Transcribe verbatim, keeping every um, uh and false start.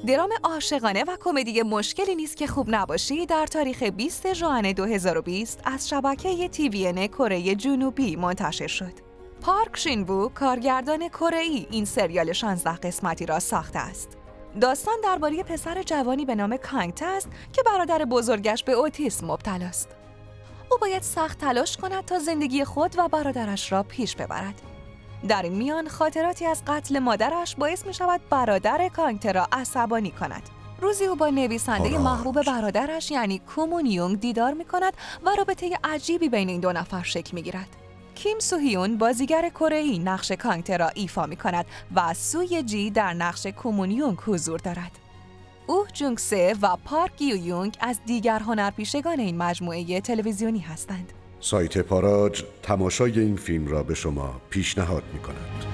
درام عاشقانه و کمدی مشکلی نیست که خوب نباشی در تاریخ بیست ژوئن دو هزار و بیست از شبکه تی وی ان کره جنوبی منتشر شد. پارک شین-وو، کارگردان کره‌ای، این سریال شانزده قسمتی را ساخته است. داستان درباره پسر جوانی به نام کانگت است که برادر بزرگش به اوتیسم مبتلا است. او باید سخت تلاش کند تا زندگی خود و برادرش را پیش ببرد. در این میان خاطراتی از قتل مادرش باعث می شود برادر کانگت را عصبانی کند. روزی او با نویسنده محبوب برادرش یعنی کو مون یونگ دیدار می کند و رابطه عجیبی بین این دو نفر شکل می گیرد. کیم سو هیون بازیگر کره‌ای نقش کانگت را ایفا می کند و سو یه جی در نقش کو مون یونگ حضور دارد. اوه جونگ سه و پارک گیو یونگ از دیگر هنرپیشگان این مجموعه تلویزیونی هستند. سایت پاراج تماشای این فیلم را به شما پیشنهاد می کند.